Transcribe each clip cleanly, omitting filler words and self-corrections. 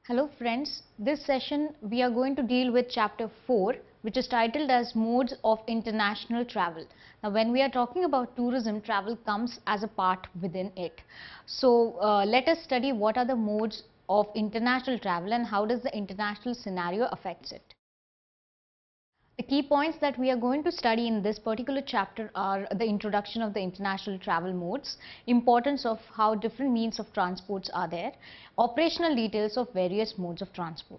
Hello friends, this session we are going to deal with chapter 4, which is titled as Modes of International Travel. Now when we are talking about tourism, travel comes as a part within it. So let us study what are the modes of international travel and how does the international scenario affects it. The key points that we are going to study in this particular chapter are the introduction of the international travel modes, importance of how different means of transports are there, operational details of various modes of transport.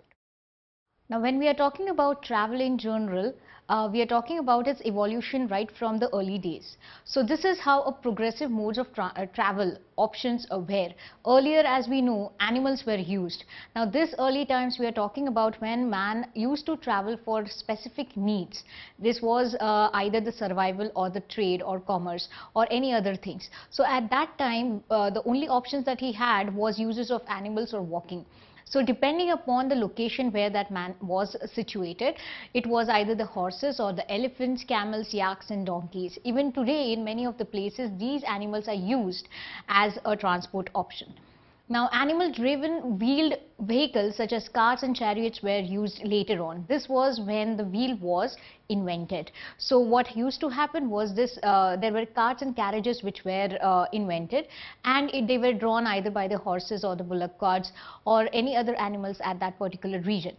Now, when we are talking about travel in general, we are talking about its evolution right from the early days. So, this is how a progressive modes of travel options were. Earlier, as we know, animals were used. Now, this early times we are talking about when man used to travel for specific needs. This was either the survival or the trade or commerce or any other things. So, at that time, the only options that he had was uses of animals or walking. So depending upon the location where that man was situated, it was either the horses or the elephants, camels, yaks and donkeys. Even today in many of the places these animals are used as a transport option. Now, animal-driven wheeled vehicles such as cars and chariots were used later on. This was when the wheel was invented. So, what used to happen was this, there were carts and carriages which were invented, and they were drawn either by the horses or the bullock carts or any other animals at that particular region.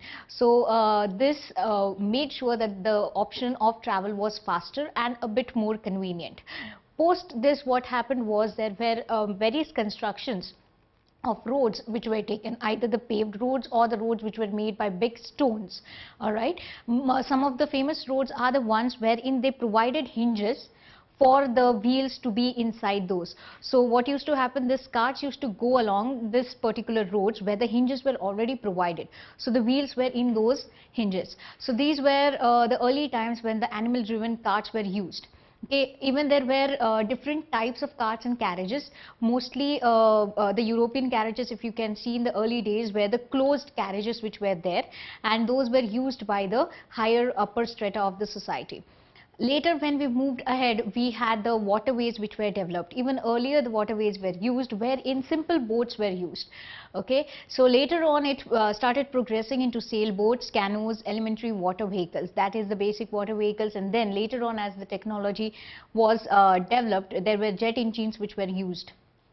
So, this made sure that the option of travel was faster and a bit more convenient. Post this, what happened was there were various constructions of roads which were taken, either the paved roads or the roads which were made by big stones. All right, some of the famous roads are the ones wherein they provided hinges for the wheels to be inside those. So what used to happen, this carts used to go along this particular roads where the hinges were already provided. So the wheels were in those hinges. So these were the early times when the animal driven carts were used. Okay, even there were different types of carts and carriages. Mostly the European carriages, if you can see in the early days, were the closed carriages which were there, and those were used by the higher upper strata of the society. Later, when we moved ahead, we had the waterways which were developed. Even earlier, the waterways were used, wherein simple boats were used. Okay, so later on, it started progressing into sailboats, canoes, elementary water vehicles. That is the basic water vehicles. And then later on, as the technology was developed, there were jet engines which were used.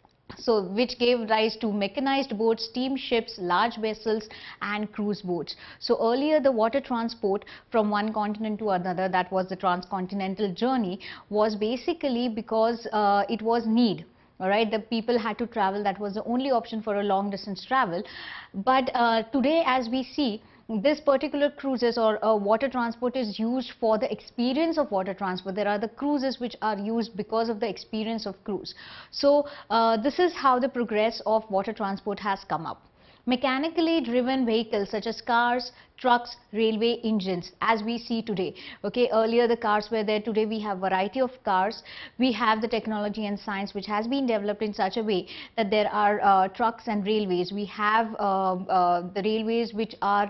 So which gave rise to mechanized boats, steamships, large vessels and cruise boats. So earlier the water transport from one continent to another, that was the transcontinental journey, was basically because it was need. All right, the people had to travel. That was the only option for a long distance travel. But today, as we see, this particular cruises or water transport is used for the experience of water transport. There are the cruises which are used because of the experience of cruise. So this is how the progress of water transport has come up. Mechanically driven vehicles such as cars, trucks, railway engines, as we see today. Okay, earlier the cars were there. Today we have variety of cars. We have the technology and science which has been developed in such a way that there are trucks and railways. We have the railways which are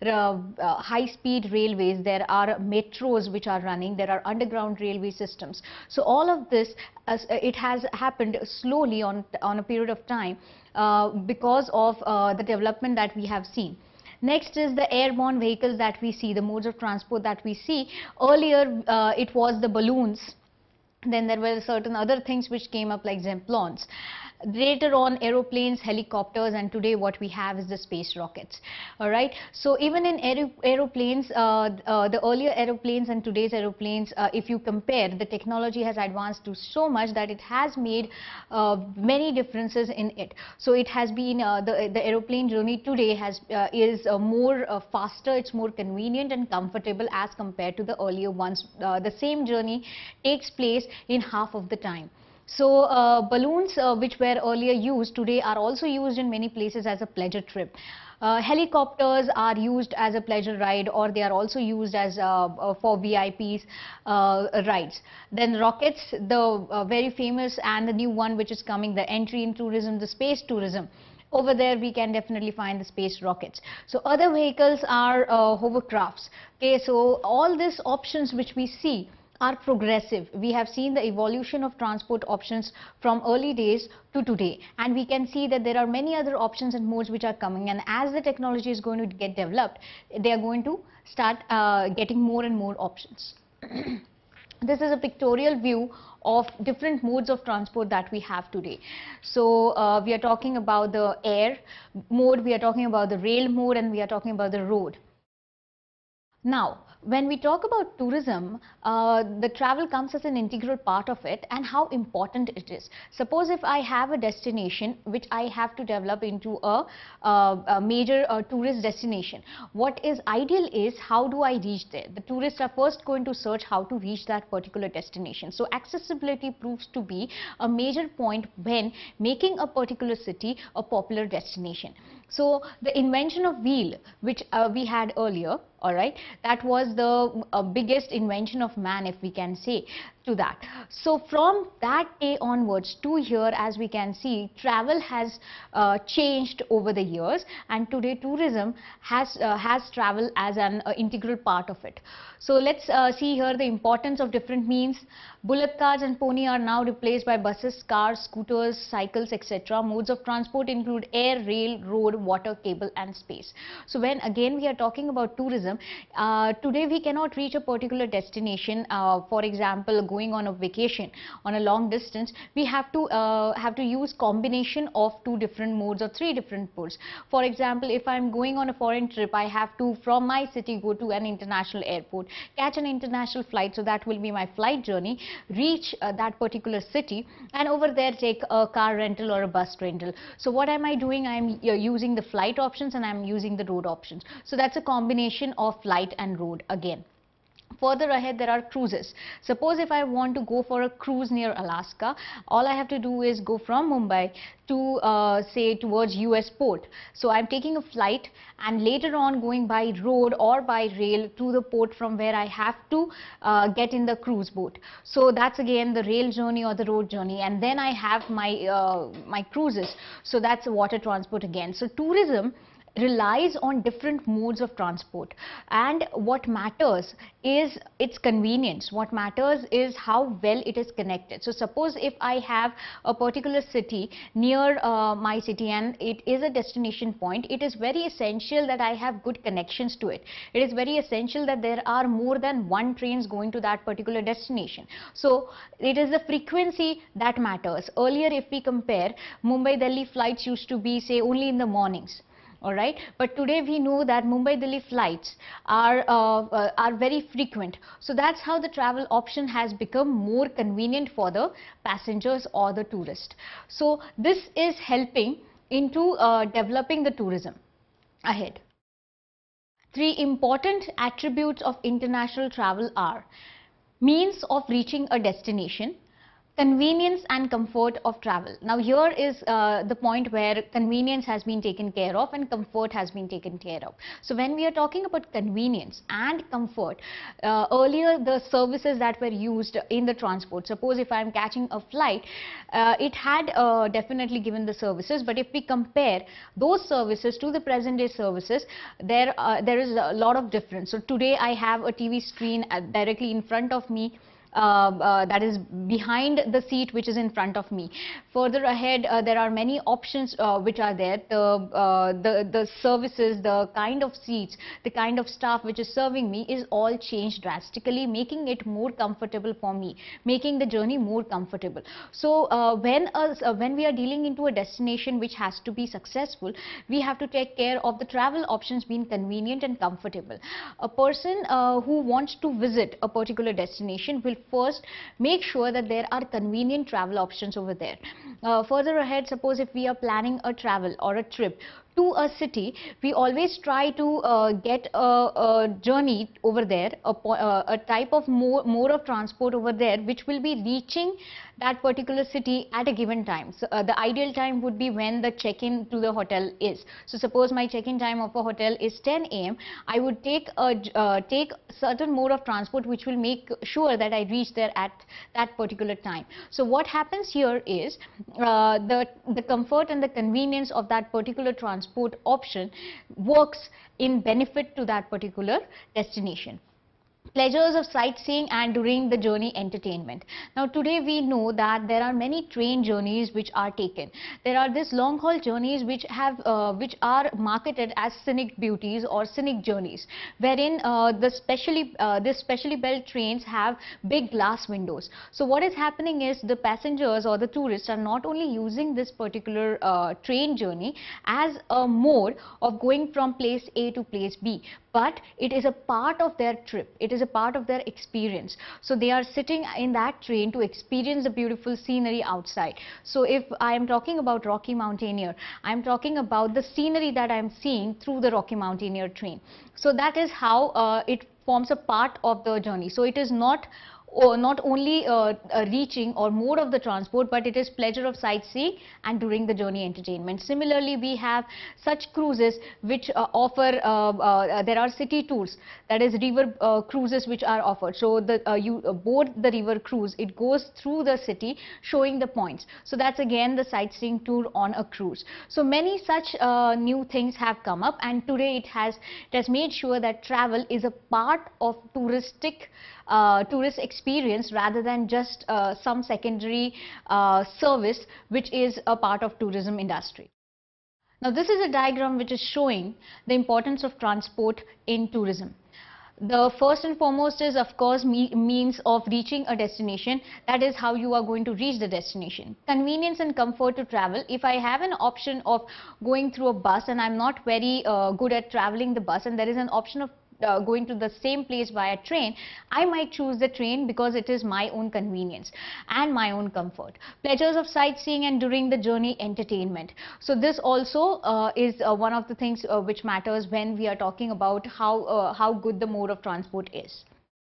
high-speed railways. There are metros which are running. There are underground railway systems. So all of this, it has happened slowly on a period of time. Because of the development that we have seen. Next is the airborne vehicles that we see, the modes of transport that we see. Earlier it was the balloons. Then there were certain other things which came up like Zemplons. Later on aeroplanes, helicopters, and today what we have is the space rockets. All right. So even in aeroplanes, the earlier aeroplanes and today's aeroplanes, if you compare, the technology has advanced to so much that it has made many differences in it. So it has been the aeroplane journey today is more faster, it's more convenient and comfortable as compared to the earlier ones. The same journey takes place in half of the time. So balloons which were earlier used today are also used in many places as a pleasure trip. Helicopters are used as a pleasure ride, or they are also used as for VIPs rides. Then rockets, the very famous and the new one which is coming, the entry in tourism, the space tourism. Over there we can definitely find the space rockets. So other vehicles are hovercrafts. Okay, so all these options which we see are progressive. We have seen the evolution of transport options from early days to today, and we can see that there are many other options and modes which are coming, and as the technology is going to get developed, they are going to start getting more and more options. This is a pictorial view of different modes of transport that we have today. So we are talking about the air mode, we are talking about the rail mode, and we are talking about the road. Now, when we talk about tourism, the travel comes as an integral part of it, and how important it is. Suppose if I have a destination which I have to develop into a major tourist destination, what is ideal is how do I reach there? The tourists are first going to search how to reach that particular destination. So accessibility proves to be a major point when making a particular city a popular destination. So the invention of wheel, which we had earlier, all right, that was the biggest invention of man, if we can say to that. So from that day onwards to here, as we can see, travel has changed over the years, and today tourism has travel as an integral part of it. So let's see here the importance of different means. Bullock cars and pony are now replaced by buses, cars, scooters, cycles, etc. Modes of transport include air, rail, road, water, cable and space. So when again we are talking about tourism, today we cannot reach a particular destination, for example going on a vacation on a long distance. We have to use combination of two different modes or three different modes. For example, if I am going on a foreign trip, I have to from my city go to an international airport, catch an international flight, so that will be my flight journey, reach that particular city, and over there take a car rental or a bus rental. So what am I doing? I am using the flight options and I am using the road options. So that's a combination of flight and road again. Further ahead, there are cruises. Suppose if I want to go for a cruise near Alaska, all I have to do is go from Mumbai to say towards US port. So I'm taking a flight and later on going by road or by rail to the port from where I have to get in the cruise boat. So that's again the rail journey or the road journey, and then I have my my cruises. So that's water transport again. So tourism relies on different modes of transport, and what matters is its convenience. What matters is how well it is connected. So suppose if I have a particular city near my city and it is a destination point, it is very essential that I have good connections to it. It is very essential that there are more than one trains going to that particular destination. So it is the frequency that matters. Earlier, if we compare, Mumbai-Delhi flights used to be say only in the mornings. All right, but today we know that Mumbai-Delhi flights are very frequent. So that's how the travel option has become more convenient for the passengers or the tourist. So this is helping into developing the tourism ahead. Three important attributes of international travel are means of reaching a destination, convenience and comfort of travel. Now here is the point where convenience has been taken care of and comfort has been taken care of. So when we are talking about convenience and comfort, earlier the services that were used in the transport, suppose if I am catching a flight, it had definitely given the services, but if we compare those services to the present day services, there is a lot of difference. So today I have a TV screen directly in front of me, that is behind the seat which is in front of me. Further ahead, there are many options which are there. The services, the kind of seats, the kind of staff which is serving me is all changed drastically, making it more comfortable for me, making the journey more comfortable. So when we are dealing into a destination which has to be successful, we have to take care of the travel options being convenient and comfortable. A person who wants to visit a particular destination will first make sure that there are convenient travel options over there. Further ahead, suppose if we are planning a travel or a trip to a city, we always try to get a journey over there, a type of mode of transport over there which will be reaching that particular city at a given time. So the ideal time would be when the check-in to the hotel is. So suppose my check-in time of a hotel is 10 AM, I would take certain mode of transport which will make sure that I reach there at that particular time. So what happens here is the comfort and the convenience of that particular transport option works in benefit to that particular destination. pleasures of sightseeing and during the journey entertainment. Now today we know that there are many train journeys which are taken. There are these long haul journeys which are marketed as scenic beauties or scenic journeys, wherein the specially built trains have big glass windows. So what is happening is the passengers or the tourists are not only using this particular train journey as a mode of going from place A to place B, but it is a part of their trip. It is a part of their experience. So they are sitting in that train to experience the beautiful scenery outside. So if I am talking about Rocky Mountaineer, I am talking about the scenery that I am seeing through the Rocky Mountaineer train. So that is how it forms a part of the journey. So it is not only a reaching or mode of the transport, but it is pleasure of sightseeing and during the journey entertainment. Similarly, we have such cruises which there are city tours, that is river cruises which are offered. So you board the river cruise, it goes through the city showing the points. So that's again the sightseeing tour on a cruise. So many such new things have come up, and today it has made sure that travel is a part of tourist experience rather than just some secondary service which is a part of tourism industry. Now this is a diagram which is showing the importance of transport in tourism. The first and foremost is of course means of reaching a destination. That is how you are going to reach the destination. Convenience and comfort to travel. If I have an option of going through a bus and I'm not very good at traveling the bus, and there is an option of going to the same place via train, I might choose the train because it is my own convenience and my own comfort. Pleasures of sightseeing and during the journey entertainment. So this also is one of the things which matters when we are talking about how good the mode of transport is.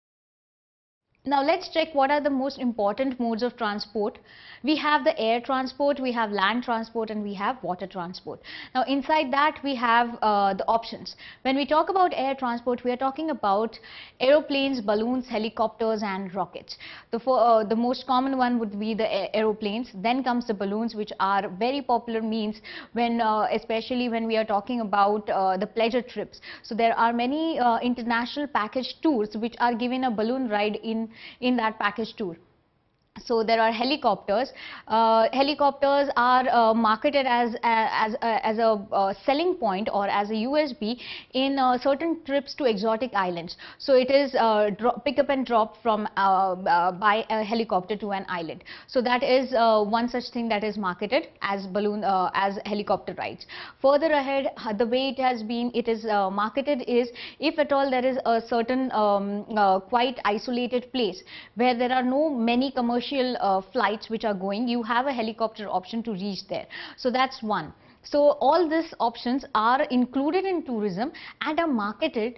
Now let's check what are the most important modes of transport. We have the air transport, we have land transport, and we have water transport. Now inside that we have the options. When we talk about air transport, we are talking about aeroplanes, balloons, helicopters and rockets. The most common one would be the aeroplanes. Then comes the balloons, which are very popular means when especially when we are talking about the pleasure trips. So there are many international package tours which are given a balloon ride in that package tour. So there are helicopters. Helicopters are marketed as a selling point or as a USP in certain trips to exotic islands. So it is pick up and drop from by a helicopter to an island. So that is one such thing that is marketed as balloon as helicopter rides. Further ahead, the way it is marketed is if at all there is a certain quite isolated place where there are no many commercial flights which are going, you have a helicopter option to reach there. So that's one. So all these options are included in tourism and are marketed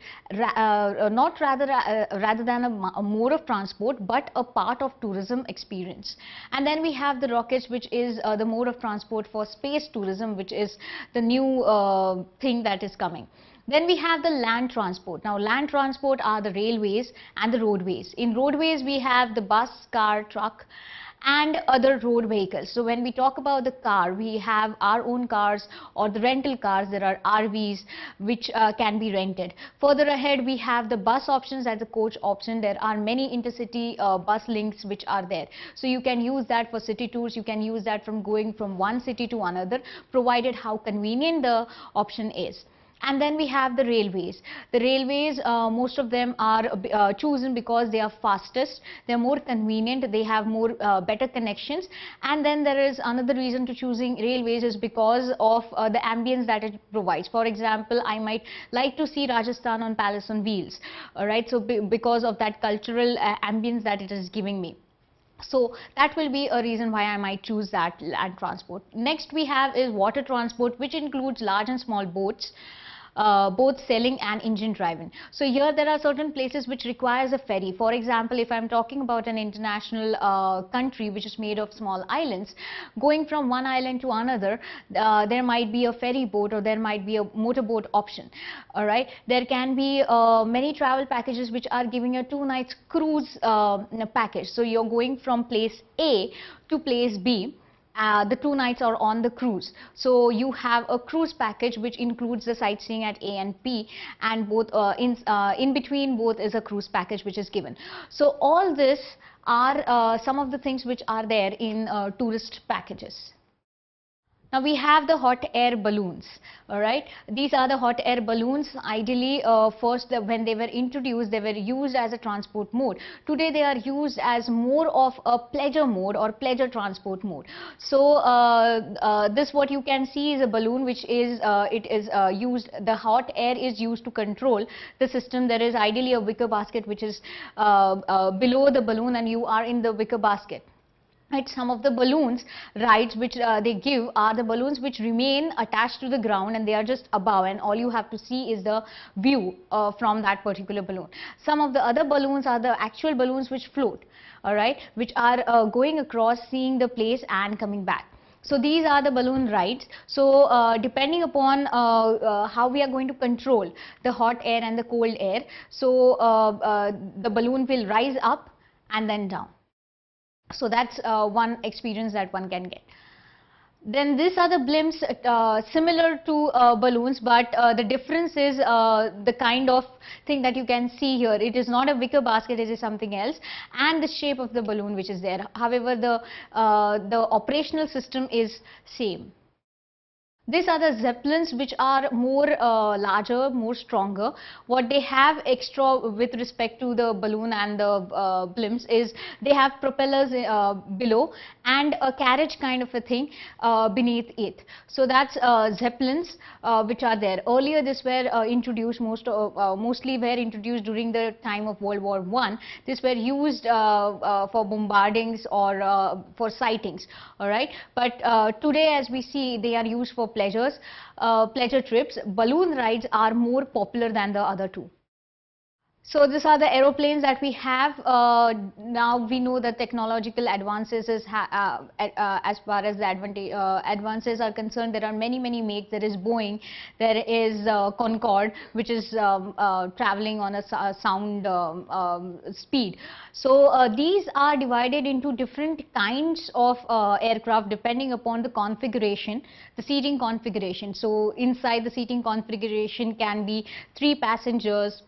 rather than a mode of transport, but a part of tourism experience. And then we have the rockets, which is the mode of transport for space tourism, which is the new thing that is coming. Then we have the land transport. Now land transport are the railways and the roadways. In roadways we have the bus, car, truck and other road vehicles. So when we talk about the car, we have our own cars or the rental cars. There are RVs which can be rented. Further ahead we have the bus options as a coach option. There are many intercity bus links which are there. So you can use that for city tours, you can use that from going from one city to another, provided how convenient the option is. And then we have the railways. The railways, most of them are chosen because they are fastest, they are more convenient, they have more better connections. And then there is another reason to choosing railways is because of the ambience that it provides. For example, I might like to see Rajasthan on Palace on Wheels, alright, so because of that cultural ambience that it is giving me. So that will be a reason why I might choose that land transport. Next we have is water transport, which includes large and small boats, both sailing and engine driven. So here there are certain places which requires a ferry. For example, if I'm talking about an international country which is made of small islands, going from one island to another, there might be a ferry boat or there might be a motorboat option. All right, there can be many travel packages which are giving a 2 nights cruise package. So you're going from place A to place B. the 2 nights are on the cruise. So you have a cruise package which includes the sightseeing at A and P, and both in between both is a cruise package which is given. So all this are some of the things which are there in tourist packages. Now we have the hot air balloons, alright. These are the hot air balloons. Ideally, first when they were introduced, they were used as a transport mode. Today they are used as more of a pleasure mode or pleasure transport mode. So this what you can see is a balloon which is, used, the hot air is used to control the system. There is ideally a wicker basket which is below the balloon, and you are in the wicker basket. Right, some of the balloons rides which they give are the balloons which remain attached to the ground, and they are just above, and all you have to see is the view from that particular balloon. Some of the other balloons are the actual balloons which float, all right, which are going across, seeing the place and coming back. So these are the balloon rides. So depending upon how we are going to control the hot air and the cold air, so the balloon will rise up and then down. So that's one experience that one can get. Then these are the blimps, similar to balloons, but the difference is the kind of thing that you can see here. It is not a wicker basket, it is something else, and the shape of the balloon which is there. However, the operational system is same. These are the zeppelins which are more larger, more stronger. What they have extra with respect to the balloon and the blimps is they have propellers below and a carriage kind of a thing beneath it. So that's zeppelins which are there. Earlier this were introduced, mostly were introduced during the time of World War I. These were used for bombardings or for sightings, alright. But today, as we see, they are used for pleasure trips. Balloon rides are more popular than the other two. So these are the aeroplanes that we have. Now we know that technological advances is as far as the advances are concerned, there are many makes. There is Boeing, there is Concorde, which is traveling on a sound speed. So these are divided into different kinds of aircraft depending upon the configuration, the seating configuration. So inside the seating configuration can be 3 passengers,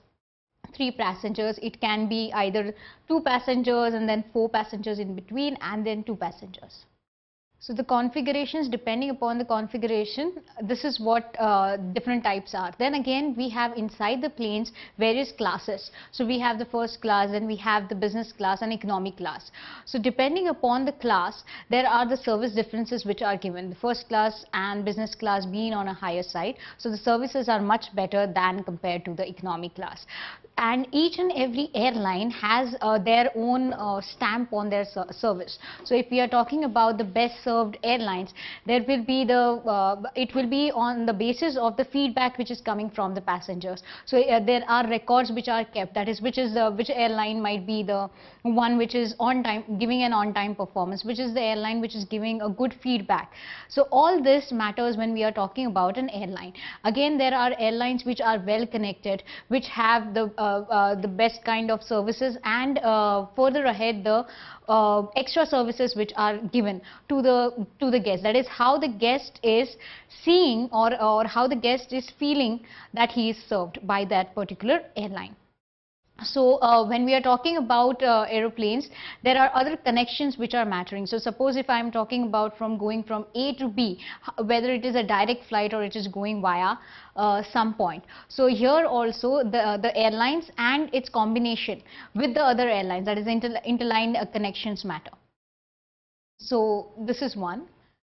it can be either 2 passengers and then 4 passengers in between, and then 2 passengers. So the configurations, depending upon the configuration, this is what different types are. Then again, we have inside the planes various classes. So we have the first class, then we have the business class and economy class. So depending upon the class, there are the service differences which are given. The first class and business class being on a higher side, so the services are much better than compared to the economy class. And each and every airline has their own stamp on their service. So if we are talking about the best served airlines, there will be it will be on the basis of the feedback which is coming from the passengers. So there are records which are kept, that is which airline might be the one which is on time, giving an on time performance, which is the airline which is giving a good feedback. So all this matters when we are talking about an airline. Again, there are airlines which are well connected, which have the best kind of services, and further ahead the extra services which are given to the guest. That is how the guest is seeing or how the guest is feeling that he is served by that particular airline. So when we are talking about aeroplanes, there are other connections which are mattering. So suppose if I am talking about going from A to B, whether it is a direct flight or it is going via some point. So here also the airlines and its combination with the other airlines, that is interline connections matter. So this is one.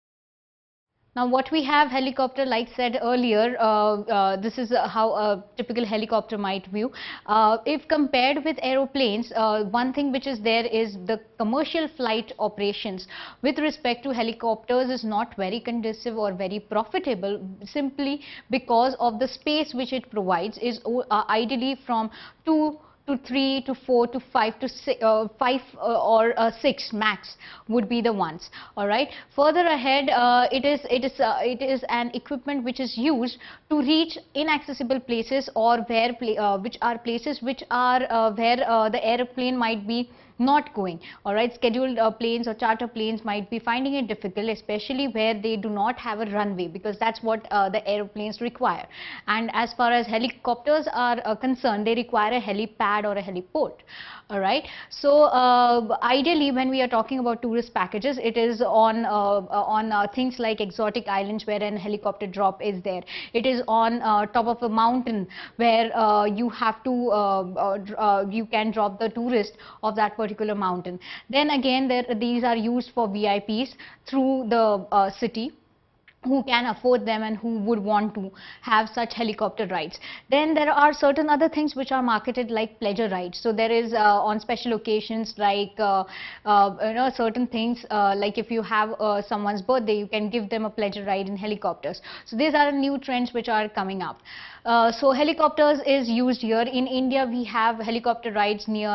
Now what we have helicopter, like said earlier, this is how a typical helicopter might view. If compared with aeroplanes, one thing which is there is the commercial flight operations with respect to helicopters is not very conducive or very profitable, simply because of the space which it provides is ideally from 2 to 3 to 4 to 5 to 6, 5 or 6 max would be the ones. All right. Further ahead, it is an equipment which is used to reach inaccessible places, or where which are places which are where the airplane might be not going. All right, scheduled planes or charter planes might be finding it difficult, especially where they do not have a runway, because that's what the aeroplanes require. And as far as helicopters are concerned, they require a helipad or a heliport. All right, so ideally when we are talking about tourist packages, it is on things like exotic islands where an helicopter drop is there. It is on top of a mountain where you have to you can drop the tourist of that particular mountain. Then again, these are used for VIPs through the city, who can afford them and who would want to have such helicopter rides. Then there are certain other things which are marketed like pleasure rides. So there is on special occasions, like certain things like if you have someone's birthday, you can give them a pleasure ride in helicopters. So these are new trends which are coming up. So helicopters is used here. In India, we have helicopter rides near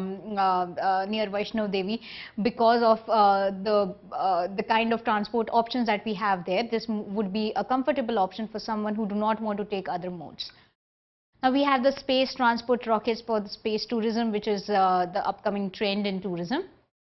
Vaishno Devi because of the kind of transport options that we have there. This would be a comfortable option for someone who do not want to take other modes. Now we have the space transport rockets for the space tourism, which is the upcoming trend in tourism.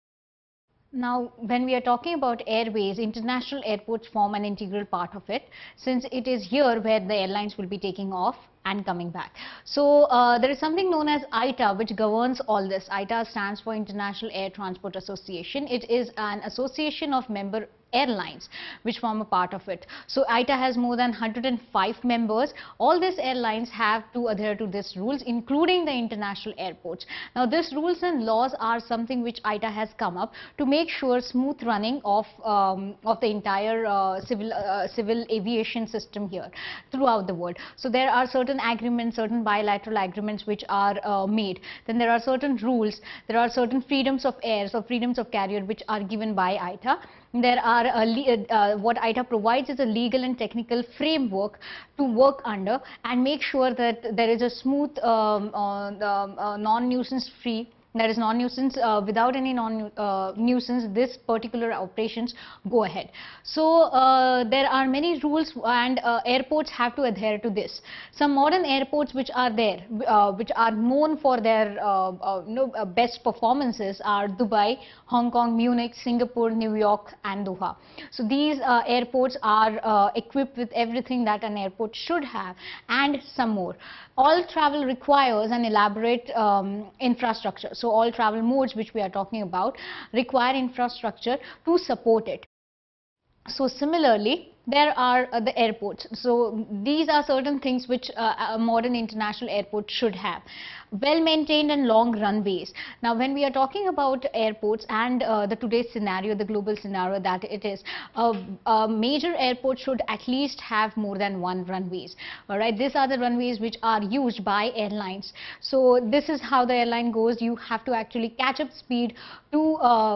Now, when we are talking about airways, international airports form an integral part of it, since it is here where the airlines will be taking off and coming back. So there is something known as ITA, which governs all this. ITA stands for International Air Transport Association. It is an association of member airlines which form a part of it. So ITA has more than 105 members. All these airlines have to adhere to these rules, including the international airports. Now these rules and laws are something which ITA has come up to make sure smooth running of the entire civil aviation system here throughout the world. So there are certain agreements, certain bilateral agreements which are made. Then there are certain rules, there are certain freedoms of air, so freedoms of carrier, which are given by ITA. There are what ITA provides is a legal and technical framework to work under and make sure that there is a smooth non-nuisance free, that is non-nuisance, without any non-nuisance, this particular operations go ahead. So there are many rules and airports have to adhere to this. Some modern airports which are there, which are known for their best performances are Dubai, Hong Kong, Munich, Singapore, New York and Doha. So these airports are equipped with everything that an airport should have and some more. All travel requires an elaborate infrastructure. So all travel modes which we are talking about require infrastructure to support it. So similarly, there are the airports. So these are certain things which a modern international airport should have. Well maintained and long runways. Now when we are talking about airports and the today's scenario, the global scenario that it is, a major airport should at least have more than one runways. Alright, these are the runways which are used by airlines. So this is how the airline goes. You have to actually catch up speed to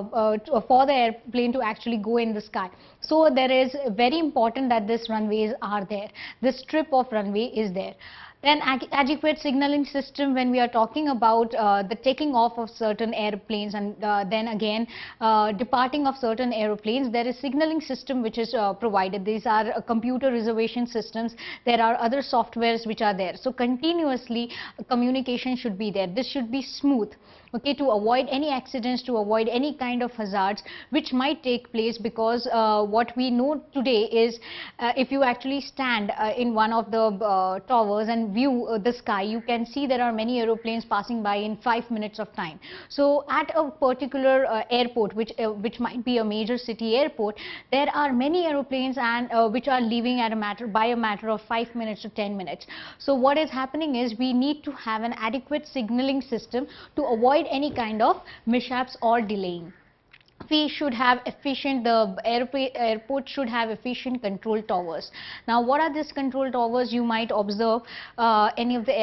for the airplane to actually go in the sky. So there is very important that these runways are there. This strip of runway is there. Then adequate signaling system when we are talking about the taking off of certain airplanes and then again departing of certain airplanes, there is signaling system which is provided. These are computer reservation systems. There are other softwares which are there. So continuously communication should be there. This should be smooth. Okay, to avoid any accidents, to avoid any kind of hazards which might take place, because what we know today is if you actually stand in one of the towers and view the sky, you can see there are many aeroplanes passing by in 5 minutes of time. So at a particular airport, which might be a major city airport, there are many aeroplanes and which are leaving at by a matter of 5 minutes to 10 minutes. So what is happening is we need to have an adequate signaling system to avoid any kind of mishaps or delaying. We should have efficient, the airport should have efficient control towers. Now what are these control towers? You might observe any of the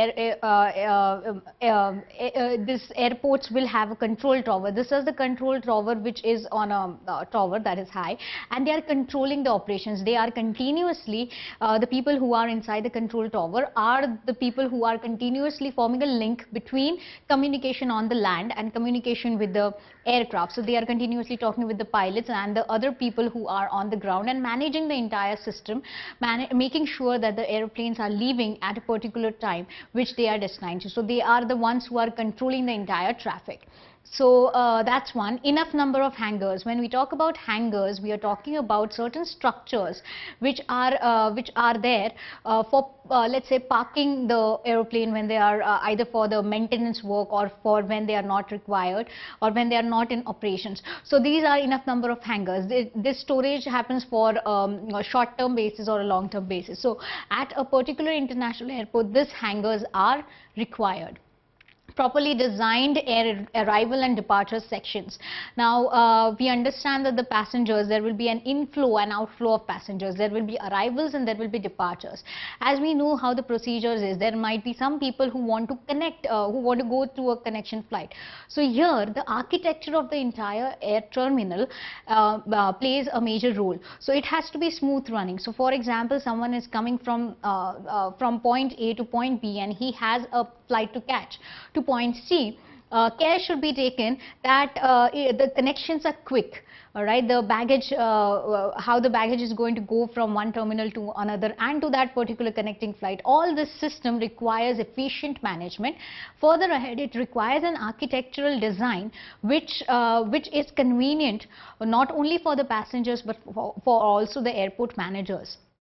this airports will have a control tower. This is the control tower which is on a tower that is high, and they are controlling the operations. They are continuously, the people who are inside the control tower are the people who are continuously forming a link between communication on the land and communication with the aircraft. So they are continuously talking with the pilots and the other people who are on the ground and managing the entire system, making sure that the airplanes are leaving at a particular time which they are destined to. So they are the ones who are controlling the entire traffic. So that's one. Enough number of hangars. When we talk about hangars, we are talking about certain structures which are there for let's say parking the aeroplane when they are either for the maintenance work or for when they are not required or when they are not in operations. So these are enough number of hangars. This storage happens for a short-term basis or a long-term basis. So at a particular international airport, these hangars are required. Properly designed air arrival and departure sections. Now we understand that the passengers, there will be an inflow and outflow of passengers, there will be arrivals and there will be departures. As we know how the procedures is, there might be some people who want to connect, who want to go through a connection flight. So here the architecture of the entire air terminal plays a major role. So it has to be smooth running. So for example, someone is coming from point A to point B and he has a flight to catch to point C. Care should be taken that the connections are quick. All right, the baggage, how the baggage is going to go from one terminal to another and to that particular connecting flight. All this system requires efficient management. Further ahead, it requires an architectural design which is convenient not only for the passengers but for also the airport managers.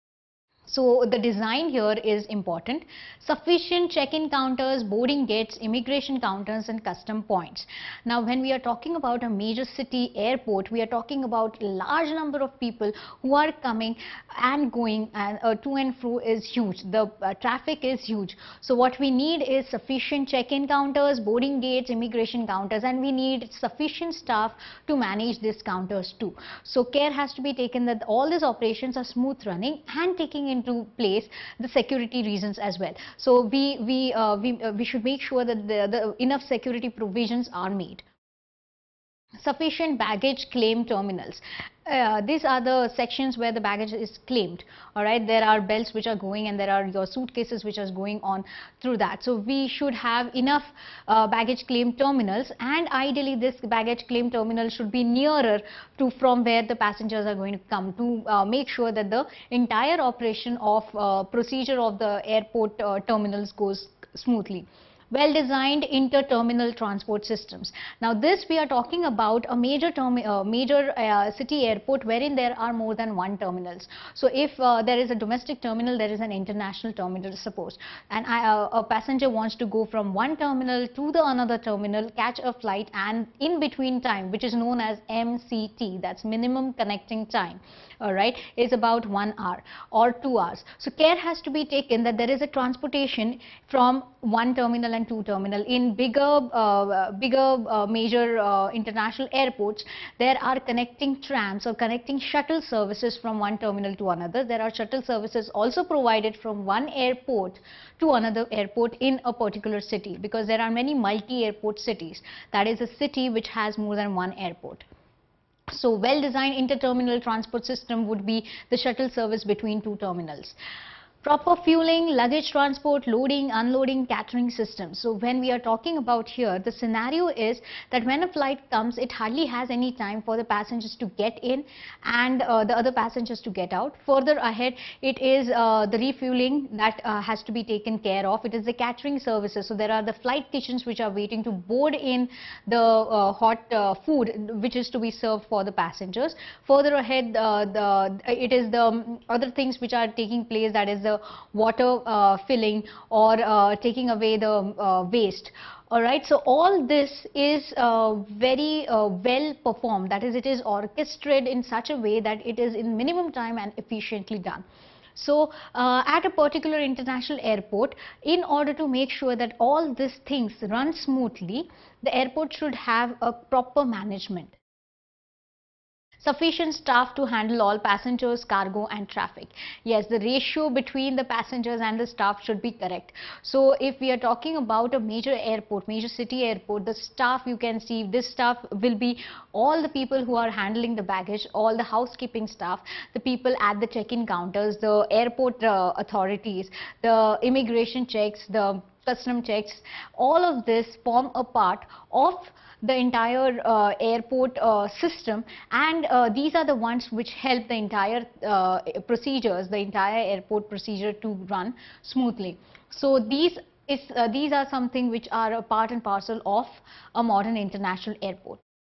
So the design here is important. Sufficient check-in counters, boarding gates, immigration counters and custom points. Now when we are talking about a major city airport, we are talking about a large number of people who are coming and going, and to and fro is huge. The traffic is huge. So what we need is sufficient check-in counters, boarding gates, immigration counters, and we need sufficient staff to manage these counters too. So care has to be taken that all these operations are smooth running and taking into place the security reasons as well. So we should make sure that the enough security provisions are made. Sufficient baggage claim terminals. These are the sections where the baggage is claimed. All right, there are belts which are going and there are your suitcases which are going on through that. So we should have enough baggage claim terminals, and ideally this baggage claim terminal should be nearer to from where the passengers are going to come, to make sure that the entire operation of procedure of the airport terminals goes smoothly. Well-designed inter-terminal transport systems. Now this we are talking about a major city airport wherein there are more than one terminals. So if there is a domestic terminal, there is an international terminal suppose, and a passenger wants to go from one terminal to the another terminal, catch a flight, and in between time, which is known as MCT, that's minimum connecting time, all right, is about 1 hour or 2 hours. So care has to be taken that there is a transportation from one terminal and two terminal. In bigger major international airports, there are connecting trams or connecting shuttle services from one terminal to another. There are shuttle services also provided from one airport to another airport in a particular city, because there are many multi-airport cities. That is a city which has more than one airport. So well-designed inter-terminal transport system would be the shuttle service between two terminals. Proper fueling, luggage transport, loading, unloading, catering systems. So when we are talking about here, the scenario is that when a flight comes, it hardly has any time for the passengers to get in and the other passengers to get out. Further ahead, it is the refueling that has to be taken care of. It is the catering services. So there are the flight kitchens which are waiting to board in the hot food which is to be served for the passengers. Further ahead, it is the other things which are taking place, that is the water filling or taking away the waste. All right, so all this is very well performed, that is, it is orchestrated in such a way that it is in minimum time and efficiently done. So at a particular international airport, in order to make sure that all these things run smoothly, the airport should have a proper management. Sufficient staff to handle all passengers, cargo and traffic. Yes, the ratio between the passengers and the staff should be correct. So if we are talking about a major airport, major city airport, the staff, you can see this staff will be all the people who are handling the baggage, all the housekeeping staff, the people at the check-in counters, the airport authorities, the immigration checks, the custom checks. All of this form a part of the entire airport system, and these are the ones which help the entire procedures, the entire airport procedure to run smoothly. So these These are something which are a part and parcel of a modern international airport.